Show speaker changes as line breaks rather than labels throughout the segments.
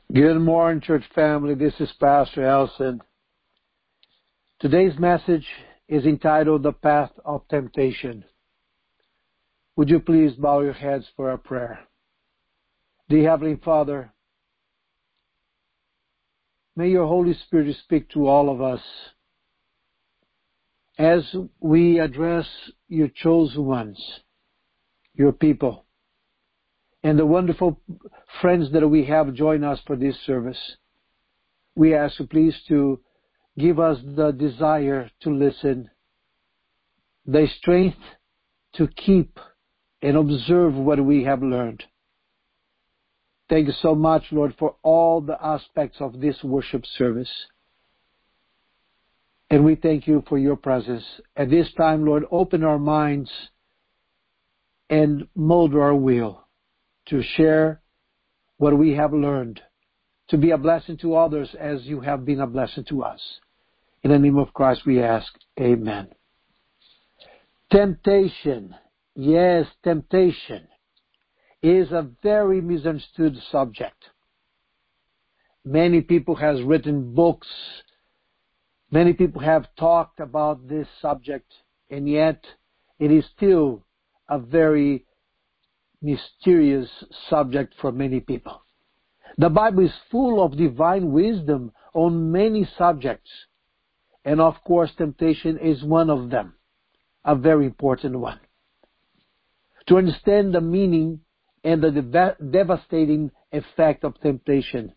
Good morning, church family. This is Pastor Elson. Today's message is entitled The Path of Temptation. Would you please bow your heads for a prayer? Dear Heavenly Father, may your Holy Spirit speak to all of us as we address your chosen ones, your people, and the wonderful friends that we have join us for this service. We ask you please to give us the desire to listen, the strength to keep and observe what we have learned. Thank you so much, Lord, for all the aspects of this worship service. And we thank you for your presence. At this time, Lord, open our minds and mold our will to share what we have learned, to be a blessing to others as you have been a blessing to us. In the name of Christ we ask, amen. Temptation, yes, temptation, is a very misunderstood subject. Many people have written books, many people have talked about this subject, and yet it is still a very mysterious subject for many people. The Bible is full of divine wisdom on many subjects, and of course temptation is one of them, a very important one. To understand the meaning and the devastating effect of temptation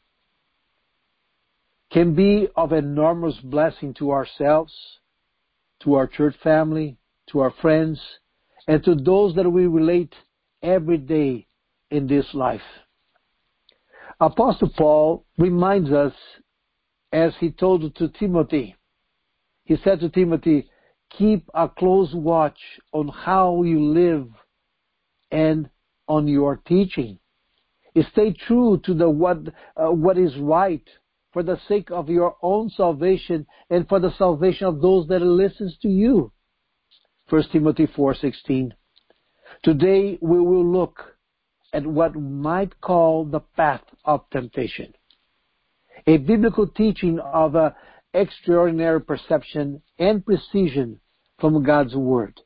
can be of enormous blessing to ourselves, to our church family, to our friends, and to those that we relate every day in this life. Apostle Paul reminds us, as he told to Timothy, he said to Timothy, keep a close watch on how you live and on your teaching. Stay true to what is right for the sake of your own salvation and for the salvation of those that listens to you. 1 Timothy 4:16. Today we will look at what we might call the path of temptation, a biblical teaching of extraordinary perception and precision from God's Word,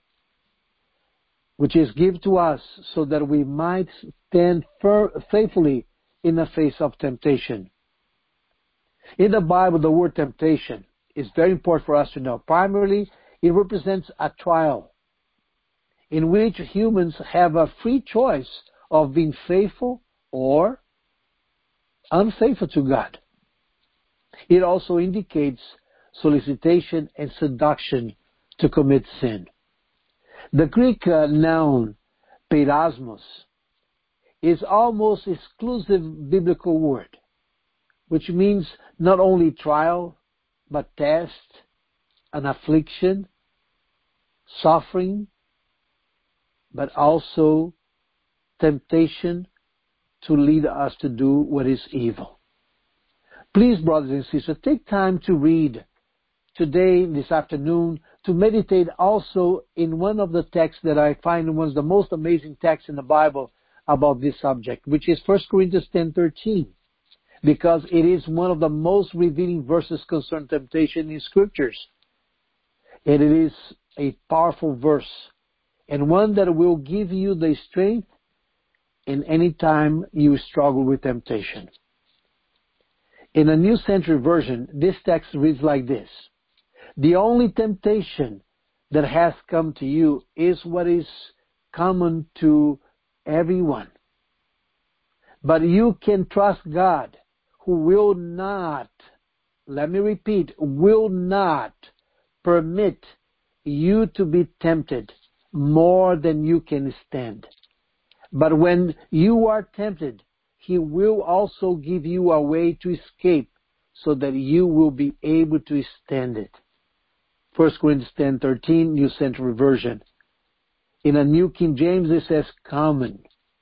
which is given to us so that we might stand faithfully in the face of temptation. In the Bible, the word temptation is very important for us to know. Primarily, it represents a trial in which humans have a free choice of being faithful or unfaithful to God. It also indicates solicitation and seduction to commit sin. The Greek noun peirasmos is almost exclusive biblical word, which means not only trial, but test, an affliction, suffering, but also temptation to lead us to do what is evil. Please, brothers and sisters, take time to read today, this afternoon, to meditate also in one of the texts that I find one of the most amazing texts in the Bible about this subject, which is 1 Corinthians 10:13, because it is one of the most revealing verses concerning temptation in Scriptures. And it is a powerful verse, and one that will give you the strength in any time you struggle with temptation. In the New Century Version, this text reads like this: the only temptation that has come to you is what is common to everyone. But you can trust God, who will not, let me repeat, will not permit you to be tempted more than you can stand. But when you are tempted, He will also give you a way to escape so that you will be able to stand it. 1 Corinthians 10:13, New Century Version. In a New King James, it says common.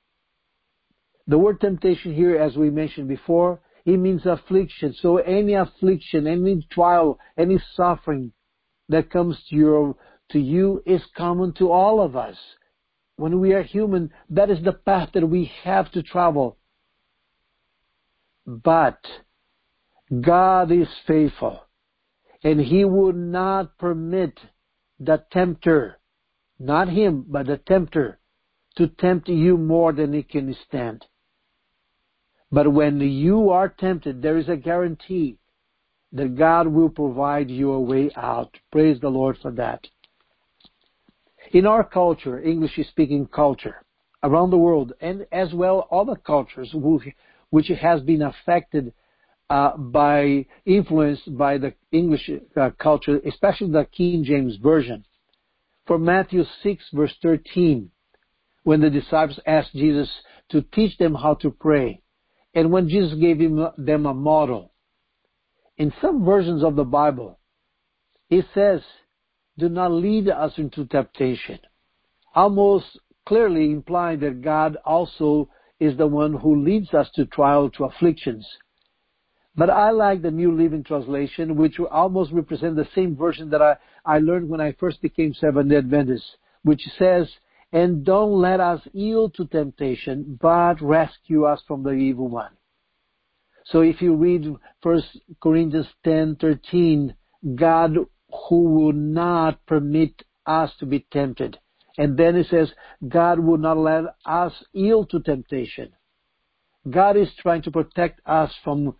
The word temptation here, as we mentioned before, it means affliction. So any affliction, any trial, any suffering that comes to you is common to all of us. When we are human, that is the path that we have to travel. But God is faithful, and He would not permit the tempter, not him, but the tempter, to tempt you more than he can stand. But when you are tempted, there is a guarantee that God will provide you a way out. Praise the Lord for that. In our culture, English-speaking culture, around the world, and as well other cultures which has been affected influenced by the English culture, especially the King James Version. For Matthew 6, verse 13, when the disciples asked Jesus to teach them how to pray, and when Jesus gave them a model, in some versions of the Bible, it says, do not lead us into temptation, almost clearly implying that God also is the one who leads us to trial, to afflictions. But I like the New Living Translation, which will almost represent the same version that I learned when I first became Seventh-day Adventist, which says, and don't let us yield to temptation, but rescue us from the evil one. So if you read 1 Corinthians 10:13, God who will not permit us to be tempted. And then it says, God will not let us yield to temptation. God is trying to protect us from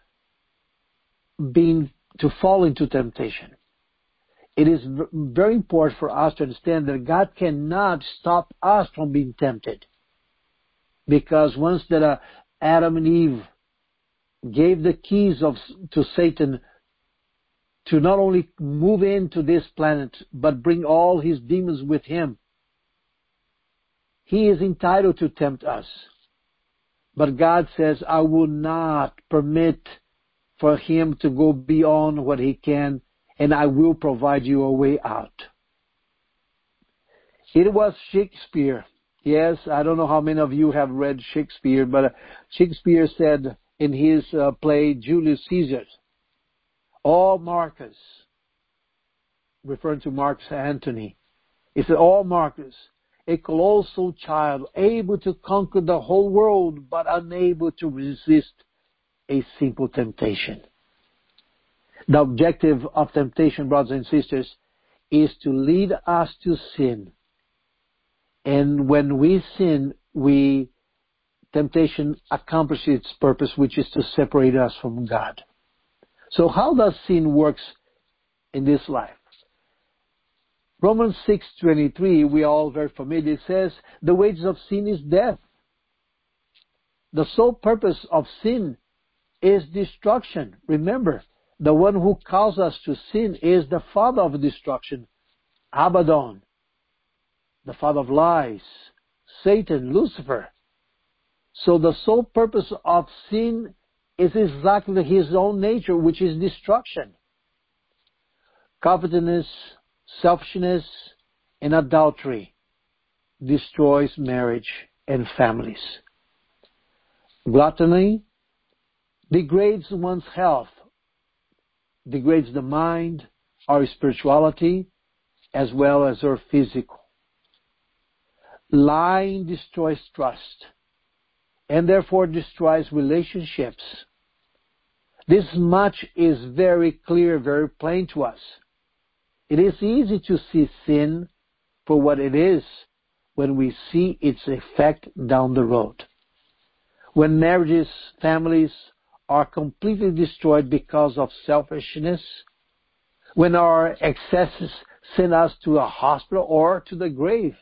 to fall into temptation. It is very important for us to understand that God cannot stop us from being tempted. Because once that Adam and Eve gave the keys to Satan to not only move into this planet, but bring all his demons with him, he is entitled to tempt us. But God says, I will not permit for him to go beyond what he can, and I will provide you a way out. It was Shakespeare. Yes, I don't know how many of you have read Shakespeare, but Shakespeare said in his play Julius Caesar, "O Marcus," referring to Mark Antony, he said, "O Marcus, a colossal child, able to conquer the whole world, but unable to resist a simple temptation." The objective of temptation, brothers and sisters, is to lead us to sin. And when we sin, temptation accomplishes its purpose, which is to separate us from God. So how does sin work in this life? Romans 6:23, we are all very familiar, it says, the wages of sin is death. The sole purpose of sin is destruction. Remember, the one who calls us to sin is the father of destruction, Abaddon, the father of lies, Satan, Lucifer. So the sole purpose of sin is exactly his own nature, which is destruction. Covetousness, selfishness, and adultery destroys marriage and families. Gluttony degrades one's health, degrades the mind, our spirituality, as well as our physical. Lying destroys trust, and therefore destroys relationships. This much is very clear, very plain to us. It is easy to see sin for what it is when we see its effect down the road. When marriages, families are completely destroyed because of selfishness, when our excesses send us to a hospital or to the grave.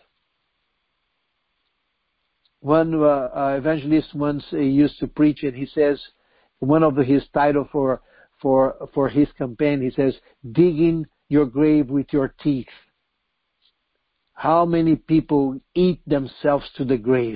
One evangelist once used to preach, and he says, one of his title for his campaign, he says, digging your grave with your teeth. How many people eat themselves to the grave?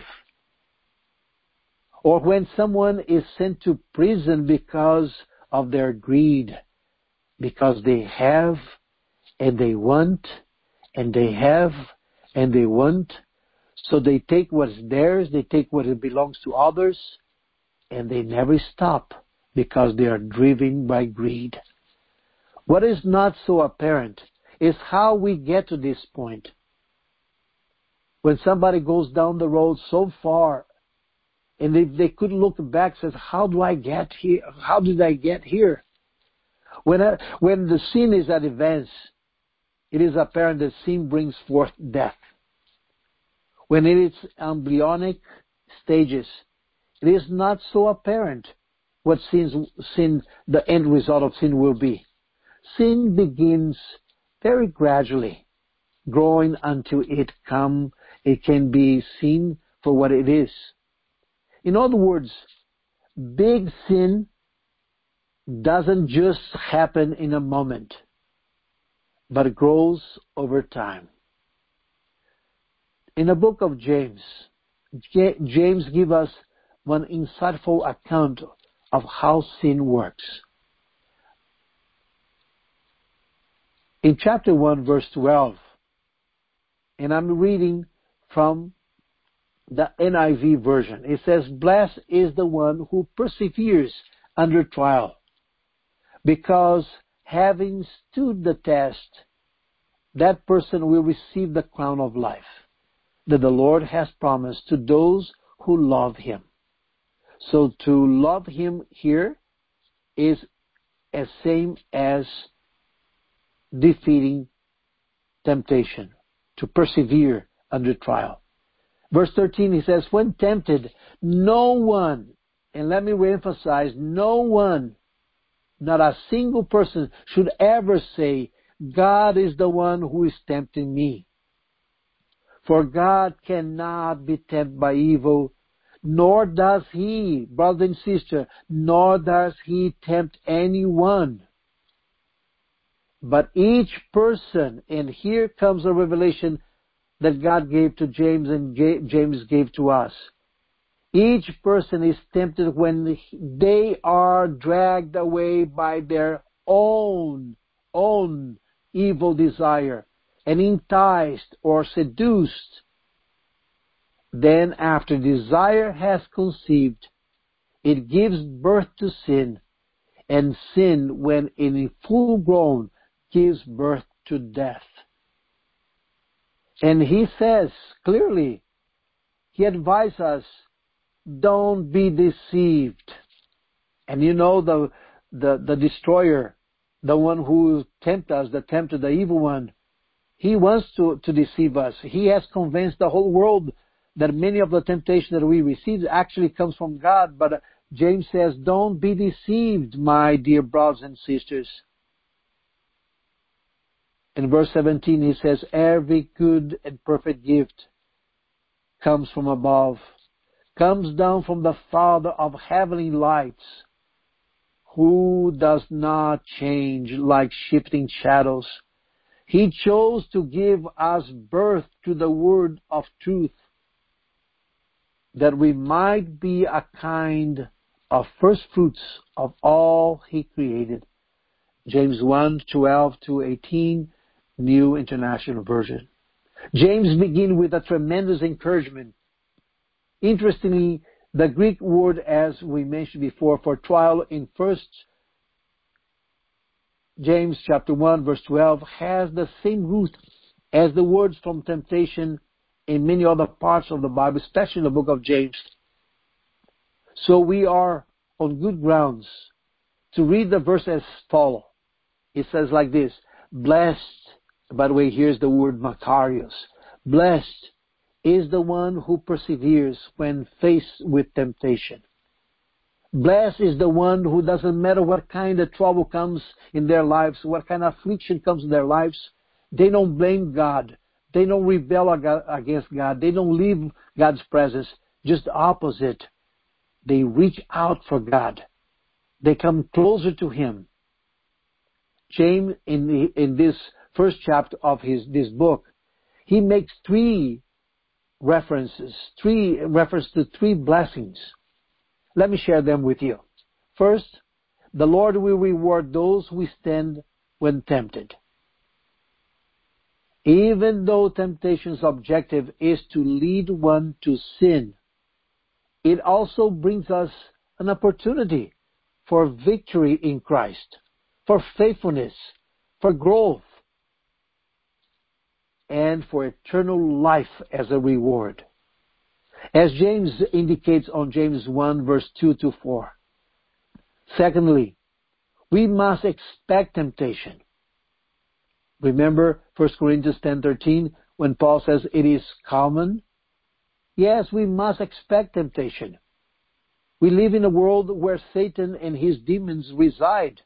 Or when someone is sent to prison because of their greed, because they have and they want, and they have and they want, so they take what's theirs, they take what belongs to others, and they never stop because they are driven by greed. What is not so apparent is how we get to this point. When somebody goes down the road so far And if they could look back, says, how do I get here? How did I get here? When the sin is advanced, it is apparent that sin brings forth death. When it is embryonic stages, it is not so apparent what the end result of sin will be. Sin begins very gradually, growing until it can be seen for what it is. In other words, big sin doesn't just happen in a moment, but it grows over time. In the book of James, James gives us one insightful account of how sin works. In chapter 1, verse 12, and I'm reading from the NIV version. It says, "Blessed is the one who perseveres under trial, because having stood the test, that person will receive the crown of life that the Lord has promised to those who love Him." So to love Him here is as same as defeating temptation, to persevere under trial. Verse 13, he says, "When tempted, no one," and let me reemphasize, no one, not a single person, should ever say, "God is the one who is tempting me." For God cannot be tempted by evil, nor does He, brother and sister, nor does He tempt anyone. But each person, and here comes a revelation that God gave to James and James gave to us. Each person is tempted when they are dragged away by their own evil desire and enticed or seduced. Then after desire has conceived, it gives birth to sin, and sin, when in full grown, gives birth to death. And he says clearly, he advises us, don't be deceived. And you know the destroyer, the one who tempts us, the evil one, he wants to deceive us. He has convinced the whole world that many of the temptations that we receive actually comes from God. But James says, don't be deceived, my dear brothers and sisters. In verse 17 he says, every good and perfect gift comes from above, comes down from the Father of heavenly lights, who does not change like shifting shadows. He chose to give us birth to the word of truth, that we might be a kind of first fruits of all He created. James 1:12-18, New International Version. James begins with a tremendous encouragement. Interestingly, the Greek word, as we mentioned before, for trial in 1 James chapter 1 verse 12 has the same root as the words from temptation in many other parts of the Bible, especially in the book of James. So we are on good grounds to read the verse as follows. It says like this, blessed, by the way, here's the word makarios. Blessed is the one who perseveres when faced with temptation. Blessed is the one who doesn't matter what kind of trouble comes in their lives, what kind of affliction comes in their lives, they don't blame God. They don't rebel against God. They don't leave God's presence. Just the opposite. They reach out for God. They come closer to Him. James, in this first chapter of this book, he makes three references to three blessings. Let me share them with you. First, the Lord will reward those who stand when tempted. Even though temptation's objective is to lead one to sin, it also brings us an opportunity for victory in Christ, for faithfulness, for growth, and for eternal life as a reward. as James indicates on James 1 verse 2 to 4. Secondly, we must expect temptation. Remember 1 Corinthians 10:13 when Paul says it is common? Yes, we must expect temptation. We live in a world where Satan and his demons reside.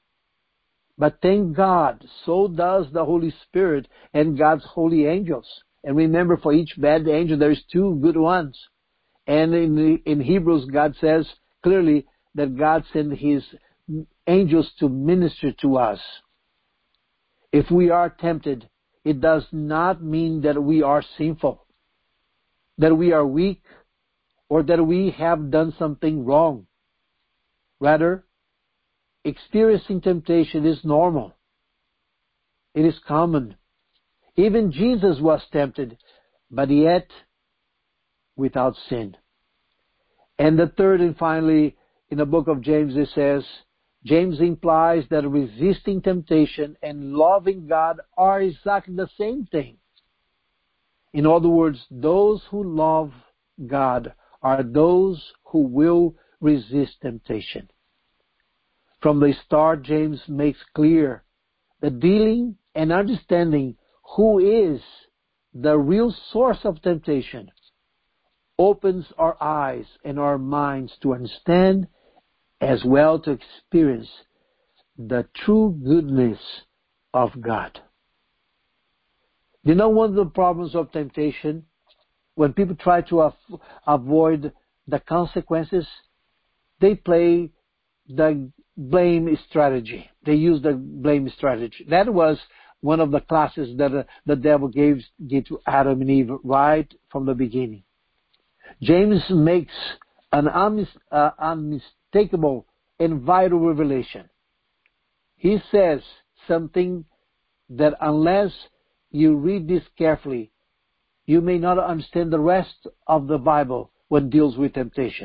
But thank God, so does the Holy Spirit and God's holy angels. And remember, for each bad angel, there is 2 good ones. And in Hebrews, God says clearly that God sent his angels to minister to us. If we are tempted, it does not mean that we are sinful, that we are weak, or that we have done something wrong. Rather, experiencing temptation is normal. It is common. Even Jesus was tempted, but yet without sin. And the third and finally, in the book of James, it says, James implies that resisting temptation and loving God are exactly the same thing. In other words, those who love God are those who will resist temptation. From the start, James makes clear that dealing and understanding who is the real source of temptation opens our eyes and our minds to understand as well to experience the true goodness of God. You know, one of the problems of temptation, when people try to avoid the consequences, they play the blame strategy. They use the blame strategy. That was one of the classes that the devil gave to Adam and Eve right from the beginning. James makes an unmistakable and vital revelation. He says something that unless you read this carefully, you may not understand the rest of the Bible when it deals with temptation.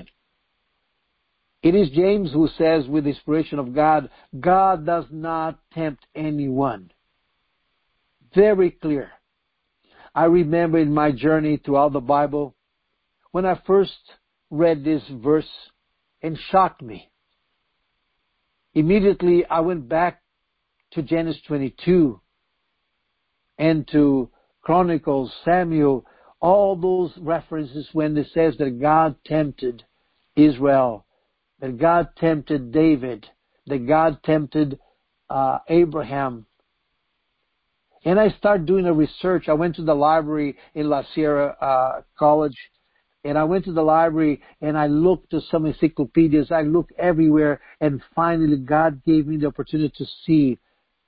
It is James who says, with the inspiration of God, God does not tempt anyone. Very clear. I remember in my journey throughout the Bible, when I first read this verse, and shocked me. Immediately I went back to Genesis 22 and to Chronicles, Samuel, all those references when it says that God tempted Israel, that God tempted David, that God tempted Abraham. And I started doing a research. I went to the library in La Sierra College, and I went to the library and I looked to some encyclopedias. I looked everywhere, and finally God gave me the opportunity to see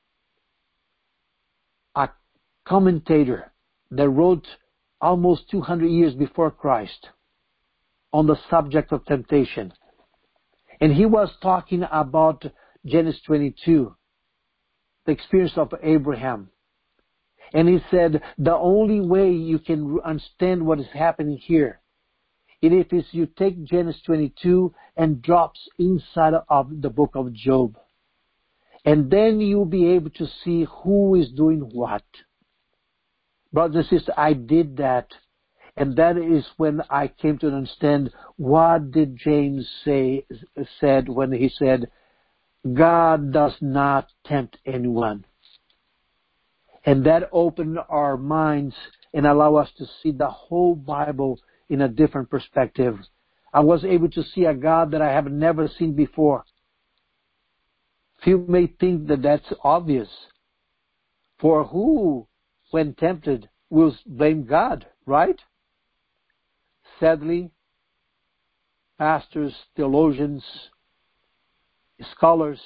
a commentator that wrote almost 200 years before Christ on the subject of temptation. And he was talking about Genesis 22, the experience of Abraham. And he said, the only way you can understand what is happening here is if you take Genesis 22 and drops inside of the book of Job. And then you'll be able to see who is doing what. Brothers and sisters, I did that. And that is when I came to understand what did James said when he said, God does not tempt anyone. And that opened our minds and allowed us to see the whole Bible in a different perspective. I was able to see a God that I have never seen before. Few may think that that's obvious. For who, when tempted, will blame God, right? Sadly, pastors, theologians, scholars,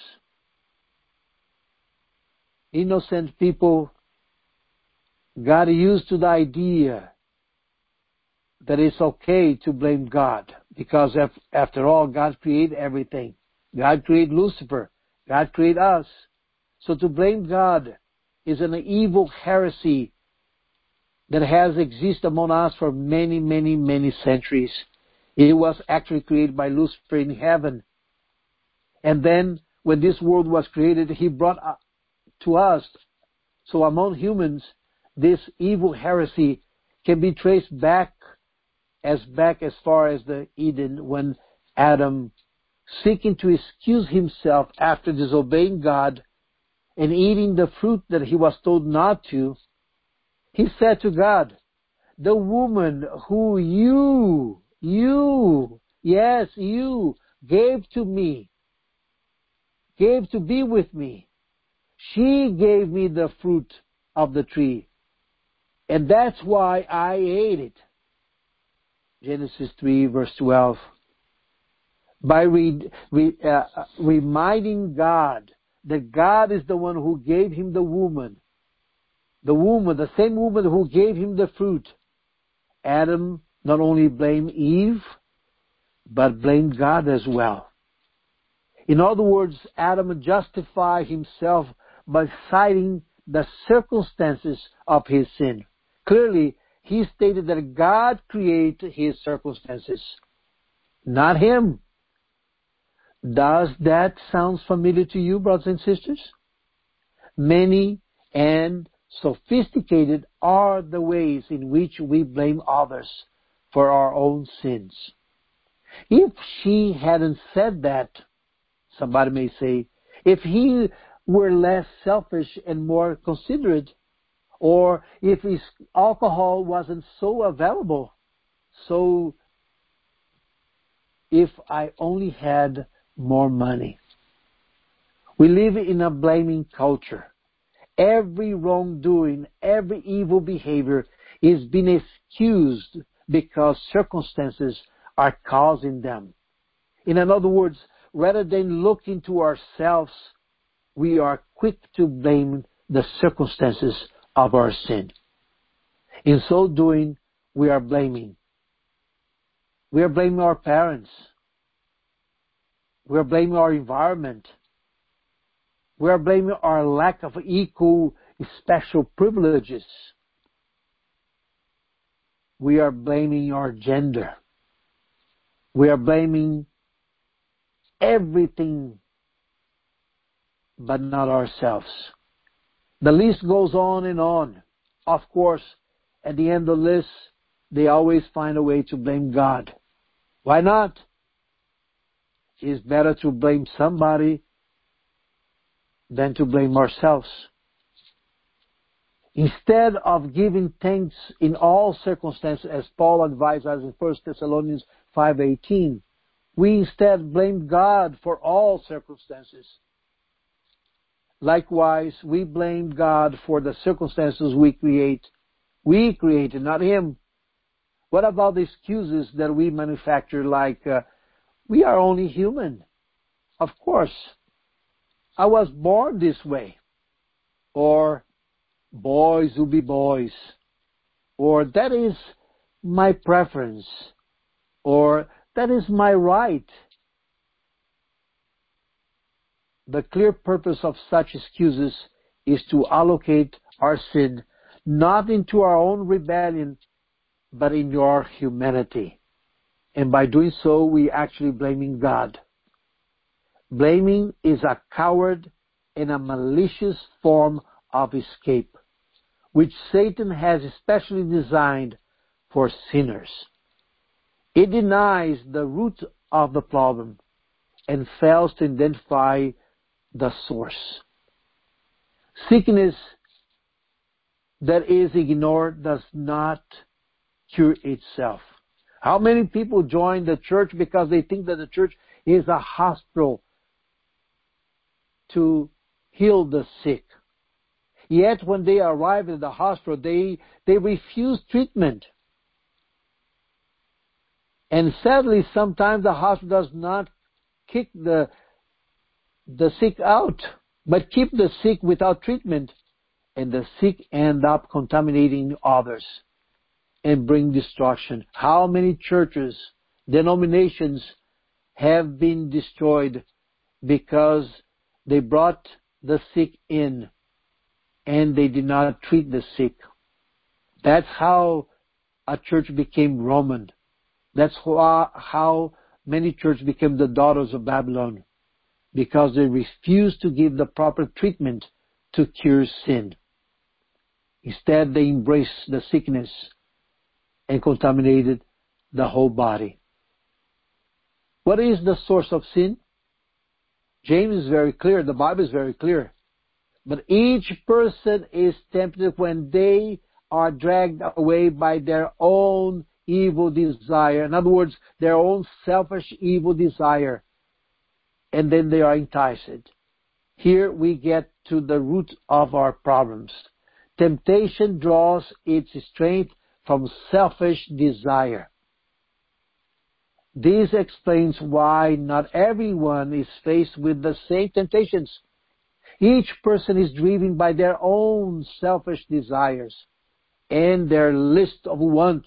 innocent people got used to the idea that it's okay to blame God because after all, God created everything. God created Lucifer. God created us. So to blame God is an evil heresy that has existed among us for many, many, many centuries. It was actually created by Lucifer in heaven. And then when this world was created, he brought to us, so among humans, this evil heresy can be traced back as far as the Eden, when Adam, seeking to excuse himself after disobeying God and eating the fruit that he was told not to, he said to God, the woman who you gave to me, gave to be with me, she gave me the fruit of the tree, and that's why I ate it. Genesis 3 verse 12. By reminding God that God is the one who gave him the same woman who gave him the fruit, Adam not only blamed Eve, but blamed God as well. In other words, Adam justified himself by citing the circumstances of his sin. Clearly, he stated that God created his circumstances, not him. Does that sound familiar to you, brothers and sisters? Many and sophisticated are the ways in which we blame others for our own sins. If she hadn't said that, somebody may say, if he were less selfish and more considerate, or if his alcohol wasn't so available, so if I only had more money. We live in a blaming culture. Every wrongdoing, every evil behavior is being excused because circumstances are causing them. In other words, rather than looking to ourselves, we are quick to blame the circumstances of our sin. In so doing, we are blaming. We are blaming our parents. We are blaming our environment. We are blaming our lack of equal special privileges. We are blaming our gender. We are blaming everything but not ourselves. The list goes on and on. Of course, at the end of the list, they always find a way to blame God. Why not? It's better to blame somebody than to blame ourselves. Instead of giving thanks in all circumstances, as Paul advised us in 1 Thessalonians 5:18, we instead blame God for all circumstances. Likewise, we blame God for the circumstances we create. We created, not Him. What about the excuses that we manufacture, like, we are only human? Of course. I was born this way. Or, boys will be boys. Or, that is my preference. Or, that is my right. The clear purpose of such excuses is to allocate our sin not into our own rebellion, but in your humanity. And by doing so, we actually blaming God. Blaming is a coward and a malicious form of escape, which Satan has especially designed for sinners. It denies the root of the problem and fails to identify the source. Sickness that is ignored does not cure itself. How many people join the church because they think that the church is a hospital to heal the sick? Yet when they arrive at the hospital, they refuse treatment. And sadly, sometimes the hospital does not kick the sick out, but keep the sick without treatment, and the sick end up contaminating others and bring destruction. How many churches, denominations have been destroyed because they brought the sick in and they did not treat the sick? That's how a church became Roman. That's how many churches became the daughters of Babylon, because they refused to give the proper treatment to cure sin. Instead, they embraced the sickness and contaminated the whole body. What is the source of sin? James is very clear. The Bible is very clear. But each person is tempted when they are dragged away by their own evil desire. In other words, their own selfish evil desire. And then they are enticed. Here we get to the root of our problems. Temptation draws its strength from selfish desire. This explains why not everyone is faced with the same temptations. Each person is driven by their own selfish desires and their list of wants.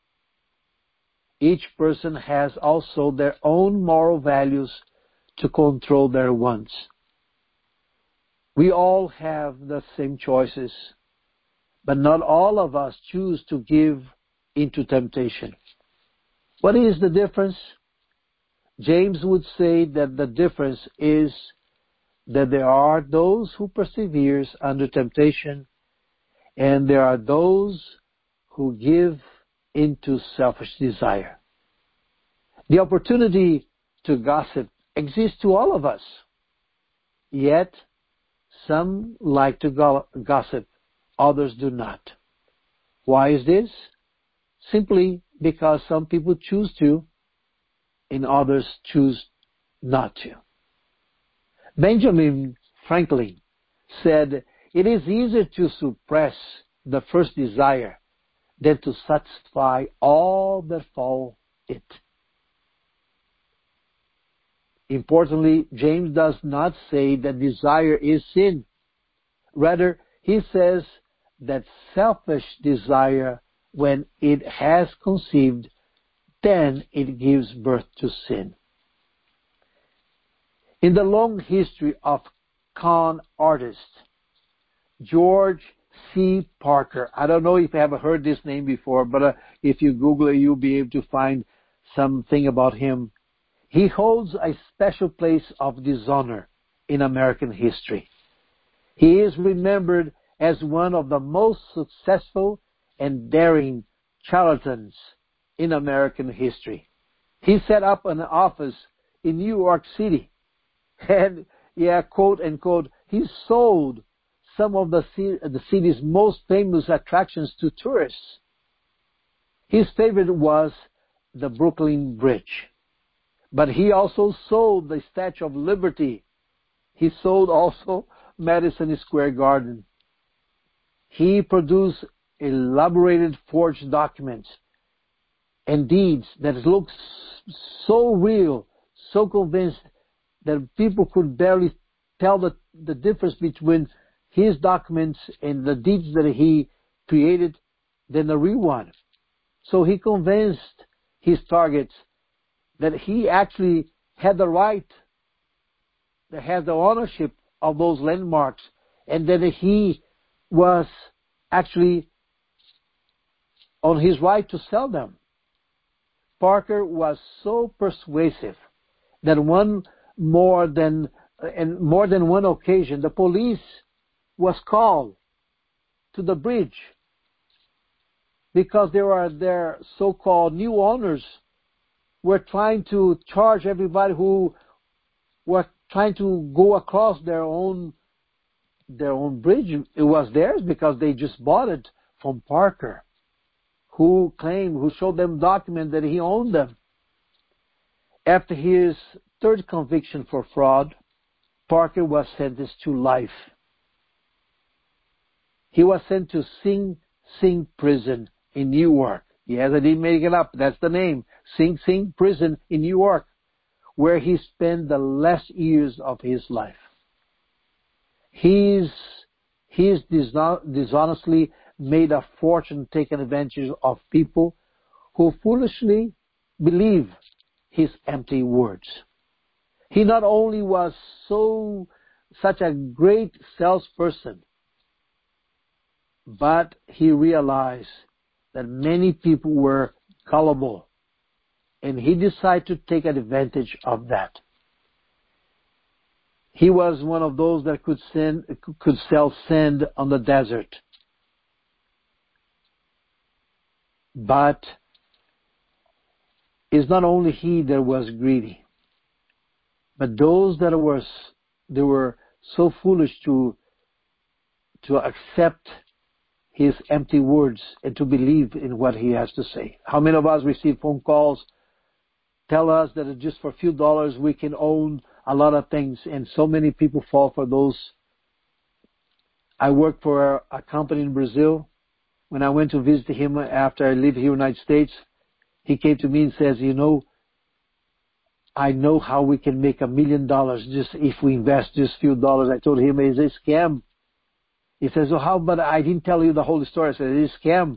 Each person has also their own moral values to control their wants. We all have the same choices, but not all of us choose to give into temptation. What is the difference? James would say that the difference is that there are those who persevere under temptation, and there are those who give into selfish desire. The opportunity to gossip exists to all of us. Yet, some like to gossip, others do not. Why is this? Simply because some people choose to, and others choose not to. Benjamin Franklin said, "It is easier to suppress the first desire than to satisfy all that follow it." Importantly, James does not say that desire is sin. Rather, he says that selfish desire, when it has conceived, then it gives birth to sin. In the long history of con artists, George C. Parker, I don't know if you have heard this name before, but if you Google it, you'll be able to find something about him. He holds a special place of dishonor in American history. He is remembered as one of the most successful and daring charlatans in American history. He set up an office in New York City, and, quote unquote, he sold some of the city's most famous attractions to tourists. His favorite was the Brooklyn Bridge. But he also sold the Statue of Liberty. He sold also Madison Square Garden. He produced elaborated forged documents and deeds that looked so real, so convinced that people could barely tell the difference between his documents and the deeds that he created than the real one. So he convinced his targets that he actually had the right, that had the ownership of those landmarks, and that he was actually on his right to sell them. Parker was so persuasive that more than one occasion, the police was called to the bridge because their so-called new owners were trying to charge everybody who were trying to go across their own bridge. It was theirs because they just bought it from Parker, who showed them documents that he owned them. After his third conviction for fraud, Parker was sentenced to life. He was sent to Sing Sing prison in New York. Yes, I didn't make it up. That's the name. Sing Sing prison in New York, where he spent the last years of his life. He's dishonestly made a fortune taking advantage of people who foolishly believe his empty words. He not only was such a great salesperson, but he realized that many people were gullible, and he decided to take advantage of that. He was one of those that could sell sand on the desert. But is not only he that was greedy, but those that were so foolish to accept his empty words and to believe in what he has to say. How many of us receive phone calls tell us that just for a few dollars we can own a lot of things, and so many people fall for those. I work for a company in Brazil. When I went to visit him after I lived here in the United States, he came to me and says, I know how we can make $1 million just if we invest just a few dollars. I told him it's a scam. He says, well, how, but I didn't tell you the whole story. I said, it's a scam.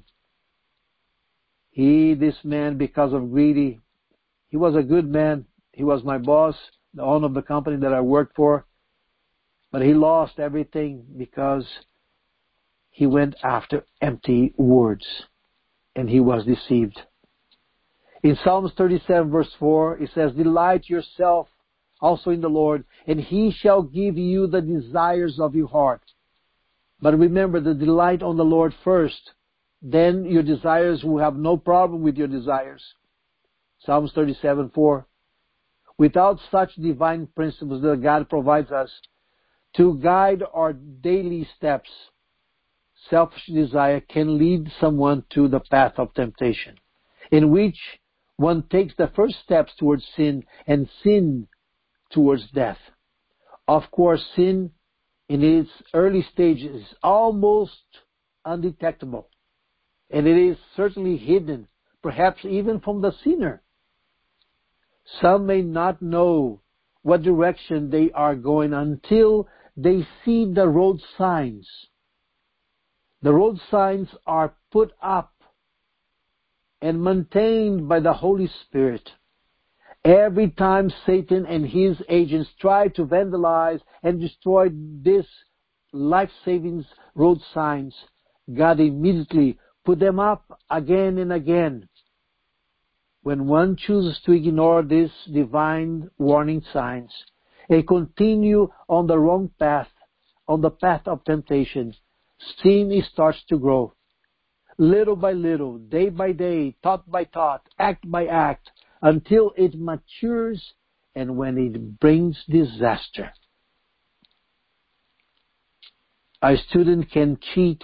This man, because of greedy, he was a good man. He was my boss, the owner of the company that I worked for. But he lost everything because he went after empty words and he was deceived. In Psalms 37 verse 4, it says, delight yourself also in the Lord, and he shall give you the desires of your heart. But remember, the delight on the Lord first, then your desires will have no problem with your desires. Psalms 37:4. Without such divine principles that God provides us to guide our daily steps, selfish desire can lead someone to the path of temptation, in which one takes the first steps towards sin, and sin towards death. Of course, sin in its early stages is almost undetectable, and it is certainly hidden, perhaps even from the sinner. Some may not know what direction they are going until they see the road signs. The road signs are put up and maintained by the Holy Spirit. Every time Satan and his agents try to vandalize and destroy these life-saving road signs, God immediately put them up again and again. When one chooses to ignore these divine warning signs and continue on the wrong path, on the path of temptation, sin starts to grow. Little by little, day by day, thought by thought, act by act, until it matures and when it brings disaster. A student can cheat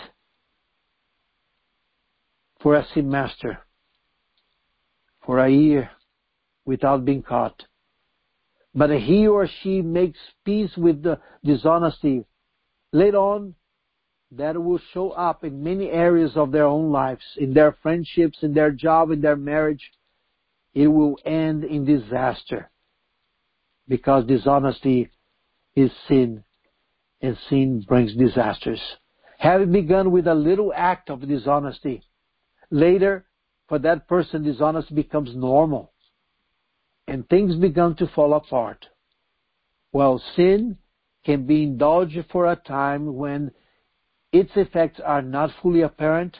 for a semester, for a year, without being caught. But he or she makes peace with the dishonesty. Later on, that will show up in many areas of their own lives, in their friendships, in their job, in their marriage. It will end in disaster, because dishonesty is sin, and sin brings disasters. Having begun with a little act of dishonesty, later, for that person, dishonesty becomes normal, and things begin to fall apart. While sin can be indulged for a time when its effects are not fully apparent,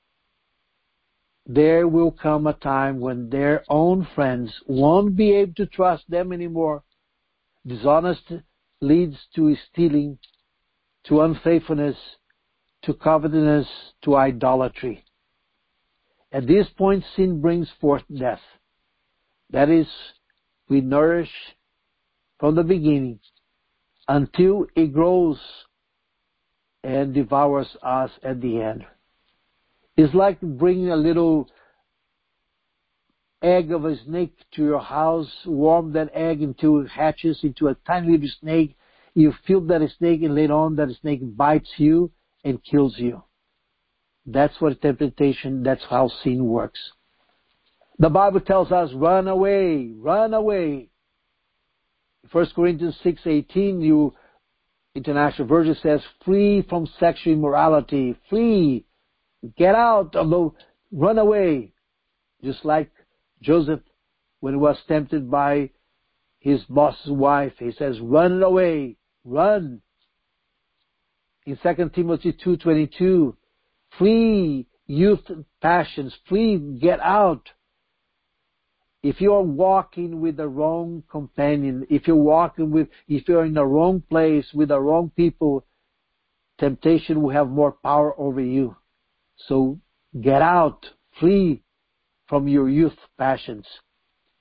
there will come a time when their own friends won't be able to trust them anymore. Dishonesty leads to stealing, to unfaithfulness, to covetousness, to idolatry. At this point, sin brings forth death. That is, we nourish from the beginning until it grows and devours us at the end. It's like bringing a little egg of a snake to your house, warm that egg until it hatches into a tiny little snake. You feed that snake, and later on that snake bites you and kills you. That's what temptation, that's how sin works. The Bible tells us, run away, run away. 1 Corinthians 6:18, New International Version says, flee from sexual immorality, flee, get out of the, run away. Just like Joseph, when he was tempted by his boss's wife, he says, run away, run. In 2 Timothy 2:22, flee youth passions, flee, get out. If you're walking with the wrong companion, if you're in the wrong place with the wrong people, temptation will have more power over you. So get out, flee from your youth passions.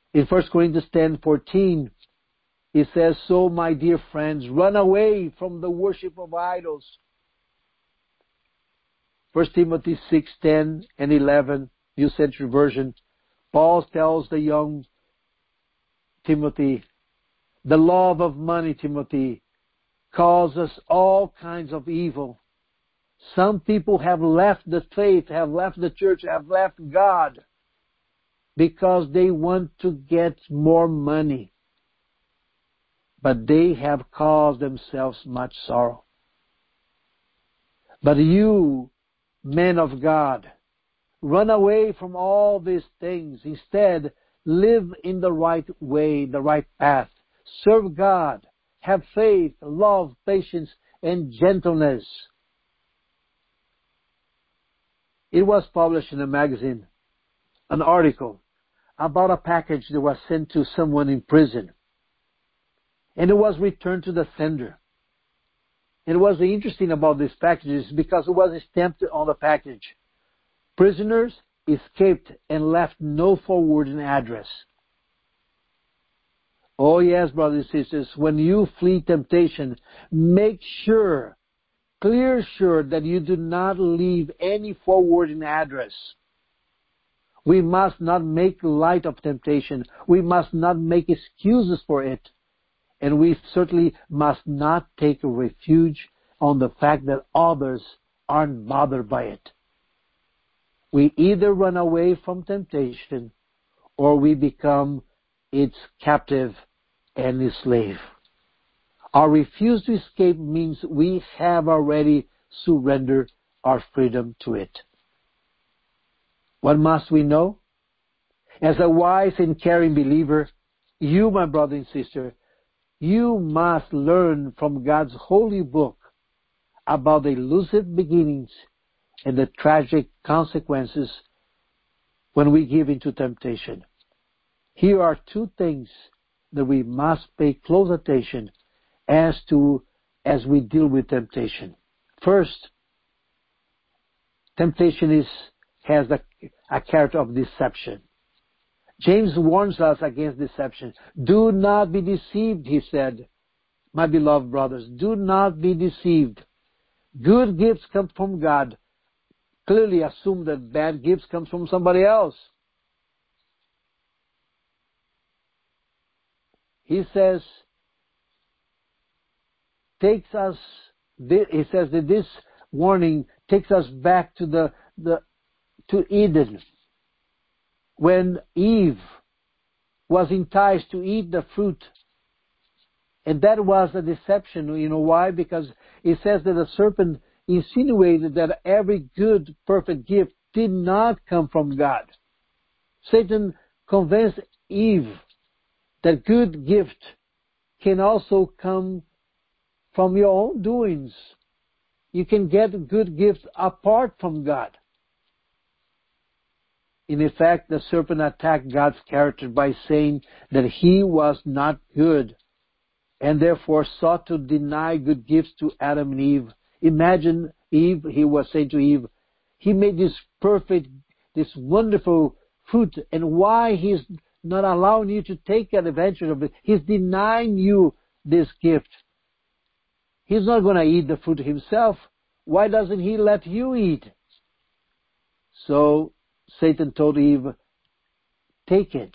In 1 Corinthians 10:14, it says, "So, my dear friends, run away from the worship of idols." 1 Timothy 6:10 and 11, New Century Version, Paul tells the young Timothy, "The love of money, Timothy, causes all kinds of evil. Some people have left the faith, have left the church, have left God because they want to get more money. But they have caused themselves much sorrow. But you, men of God, run away from all these things. Instead, live in the right way, the right path. Serve God. Have faith, love, patience, and gentleness." It was published in a magazine, an article about a package that was sent to someone in prison. And it was returned to the sender. And what was interesting about this package is because it was stamped on the package, "Prisoners escaped and left no forwarding address." Oh yes, brothers and sisters, when you flee temptation, make sure, clear sure that you do not leave any forwarding address. We must not make light of temptation. We must not make excuses for it. And we certainly must not take refuge on the fact that others aren't bothered by it. We either run away from temptation or we become its captive and its slave. Our refuse to escape means we have already surrendered our freedom to it. What must we know? As a wise and caring believer, you, my brother and sister, you must learn from God's holy book about the elusive beginnings and the tragic consequences when we give into temptation. Here are two things that we must pay close attention as we deal with temptation. First, temptation has a character of deception. James warns us against deception. Do not be deceived, he said. My beloved brothers, do not be deceived. Good gifts come from God. Clearly assume that bad gifts come from somebody else. He says, he says that this warning takes us back to to Eden, when Eve was enticed to eat the fruit. And that was a deception. You know why? Because it says that the serpent insinuated that every good, perfect gift did not come from God. Satan convinced Eve that good gift can also come from your own doings. You can get good gifts apart from God. In effect, the serpent attacked God's character by saying that he was not good and therefore sought to deny good gifts to Adam and Eve. Imagine Eve, he was saying to Eve, he made this perfect, this wonderful fruit, and why he's not allowing you to take advantage of it? He's denying you this gift. He's not going to eat the fruit himself. Why doesn't he let you eat? So Satan told Eve, take it.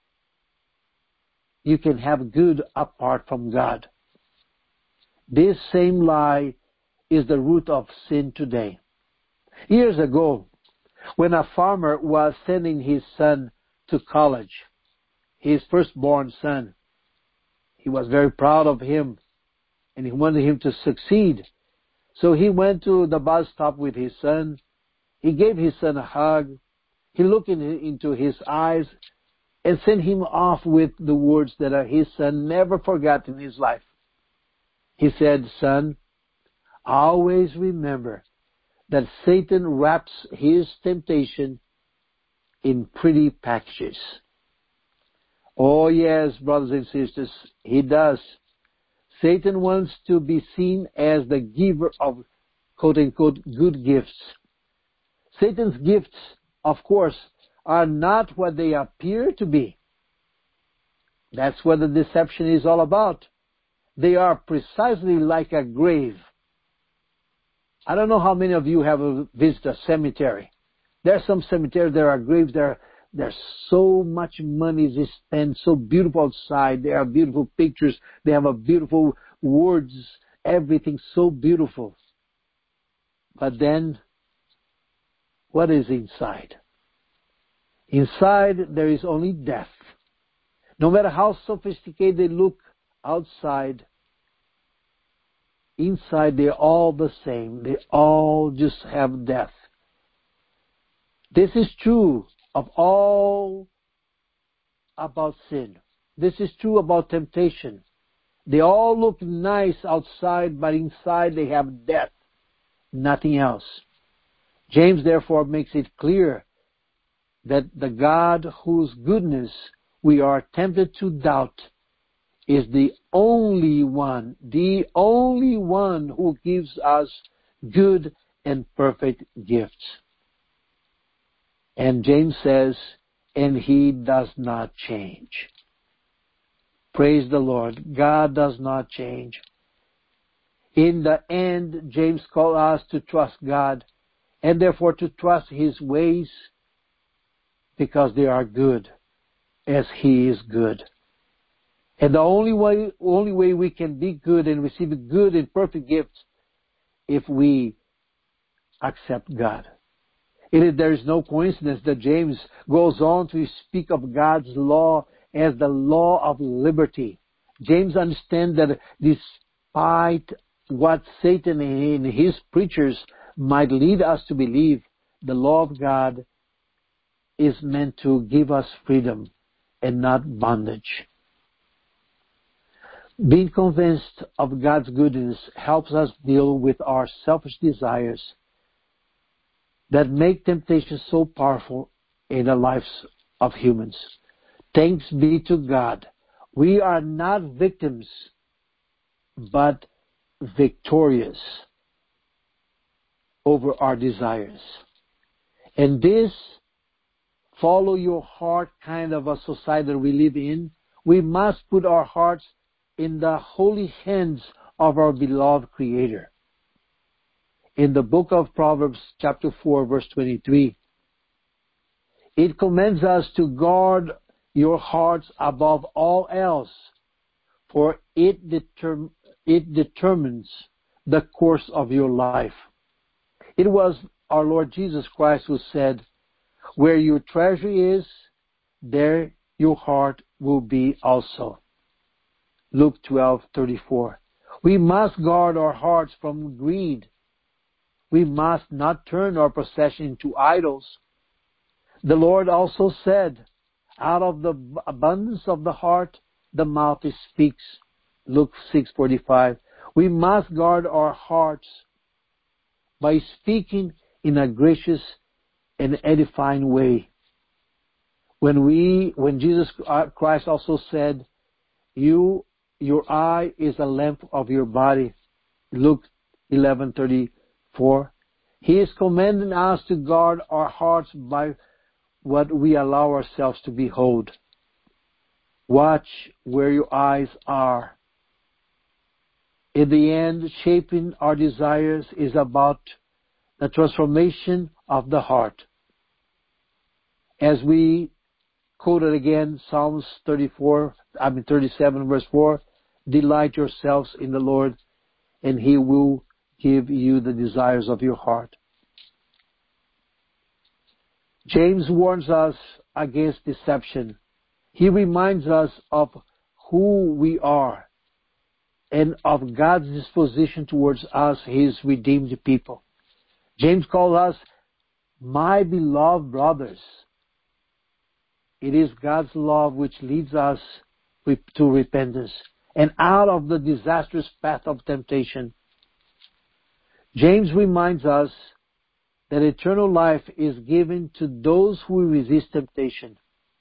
You can have good apart from God. This same lie is the root of sin today. Years ago, when a farmer was sending his son to college, his firstborn son, he was very proud of him and he wanted him to succeed. So he went to the bus stop with his son. He gave his son a hug. He looked into his eyes and sent him off with the words that his son never forgot in his life. He said, "Son, always remember that Satan wraps his temptation in pretty packages." Oh yes, brothers and sisters, he does. Satan wants to be seen as the giver of quote-unquote good gifts. Satan's gifts, of course, are not what they appear to be. That's what the deception is all about. They are precisely like a grave. I don't know how many of you have visited a cemetery. There are some cemeteries, there are graves, there's so much money is spent, so beautiful outside. There are beautiful pictures. They have a beautiful words, everything so beautiful. But then, what is inside? Inside, there is only death. No matter how sophisticated they look outside, inside they're all the same. They all just have death. This is true of all about sin. This is true about temptation. They all look nice outside, but inside they have death. Nothing else. James therefore makes it clear that the God whose goodness we are tempted to doubt is the only one who gives us good and perfect gifts. And James says, and He does not change. Praise the Lord. God does not change. In the end, James calls us to trust God and therefore to trust His ways because they are good as He is good. And the only way we can be good and receive good and perfect gifts if we accept God. There is no coincidence that James goes on to speak of God's law as the law of liberty. James understands that despite what Satan and his preachers might lead us to believe, the law of God is meant to give us freedom and not bondage. Being convinced of God's goodness helps us deal with our selfish desires that make temptation so powerful in the lives of humans. Thanks be to God. We are not victims, but victorious over our desires. And this follow your heart kind of a society that we live in, we must put our hearts in the holy hands of our beloved Creator. In the book of Proverbs, chapter 4, verse 23, it commands us to guard your hearts above all else, for it determines the course of your life. It was our Lord Jesus Christ who said, where your treasure is, there your heart will be also. Luke 12:34. We must guard our hearts from greed. We must not turn our possession into idols. The Lord also said, out of the abundance of the heart, the mouth speaks. Luke 6:45. We must guard our hearts by speaking in a gracious and edifying way. When Jesus Christ also said, your eye is a lamp of your body. Luke 11:34. He is commanding us to guard our hearts by what we allow ourselves to behold. Watch where your eyes are. In the end, shaping our desires is about the transformation of the heart. As we quoted again, Psalms 37 verse 4, delight yourselves in the Lord, and He will give you the desires of your heart. James warns us against deception. He reminds us of who we are and of God's disposition towards us, His redeemed people. James calls us, my beloved brothers. It is God's love which leads us to repentance and out of the disastrous path of temptation. James reminds us that eternal life is given to those who resist temptation.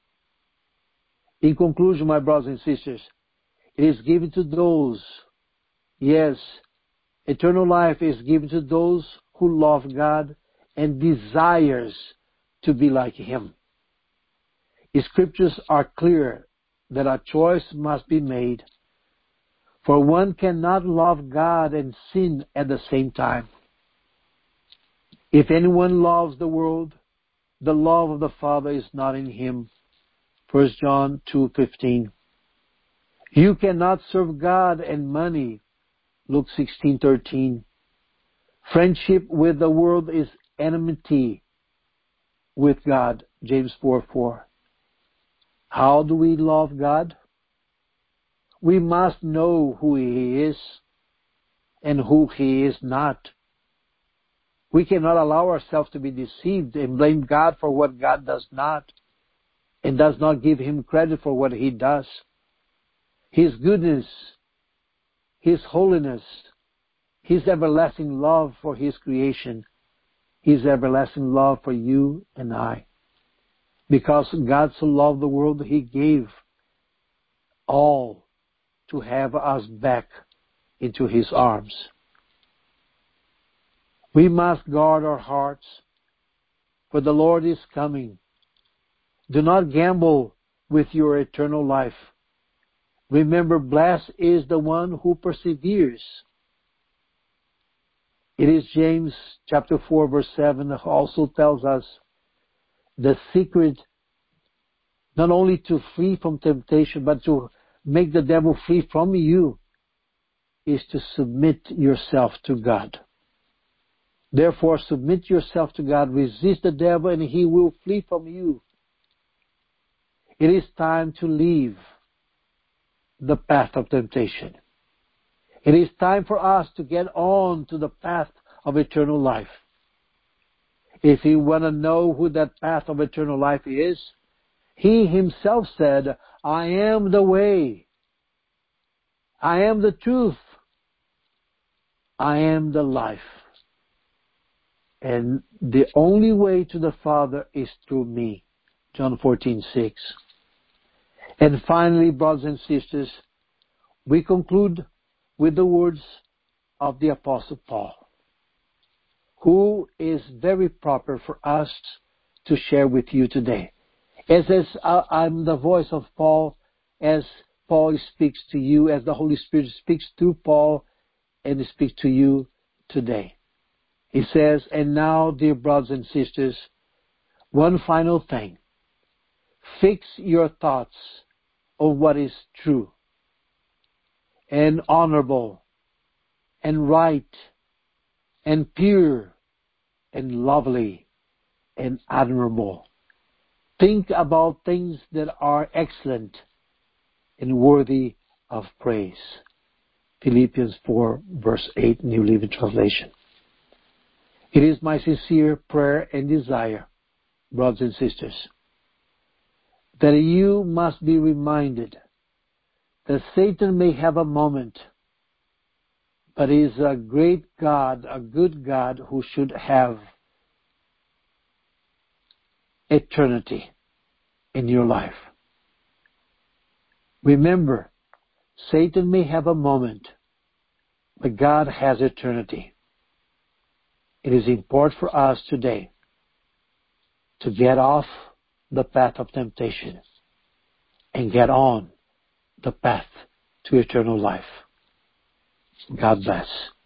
In conclusion, my brothers and sisters, it is given to those, yes, eternal life is given to those who love God and desires to be like Him. The scriptures are clear that a choice must be made, for one cannot love God and sin at the same time. If anyone loves the world, the love of the Father is not in him. 1 John 2:15. You cannot serve God and money. Luke 16:13. Friendship with the world is enmity with God. James 4:4. How do we love God? We must know who He is and who He is not. We cannot allow ourselves to be deceived and blame God for what God does not, and does not give Him credit for what He does. His goodness, His holiness, His everlasting love for His creation, His everlasting love for you and I. Because God so loved the world, He gave all to have us back into His arms. We must guard our hearts, for the Lord is coming. Do not gamble with your eternal life. Remember, blessed is the one who perseveres. It is James chapter 4 verse 7 that also tells us the secret not only to flee from temptation, but to make the devil flee from you, is to submit yourself to God. Therefore, submit yourself to God, resist the devil, and he will flee from you. It is time to leave the path of temptation. It is time for us to get on to the path of eternal life. If you want to know who that path of eternal life is, He Himself said, I am the way, I am the truth, I am the life. And the only way to the Father is through me. John 14:6. And finally, brothers and sisters, we conclude with the words of the Apostle Paul, who is very proper for us to share with you today. As I'm the voice of Paul, as Paul speaks to you, as the Holy Spirit speaks through Paul and speaks to you today. He says, and now, dear brothers and sisters, one final thing. Fix your thoughts on what is true and honorable and right and pure and lovely and admirable. Think about things that are excellent and worthy of praise. Philippians 4 verse 8, New Living Translation. It is my sincere prayer and desire, brothers and sisters, that you must be reminded that Satan may have a moment, but is a great God, a good God who should have eternity in your life. Remember, Satan may have a moment, but God has eternity. It is important for us today to get off the path of temptation and get on the path to eternal life. God bless.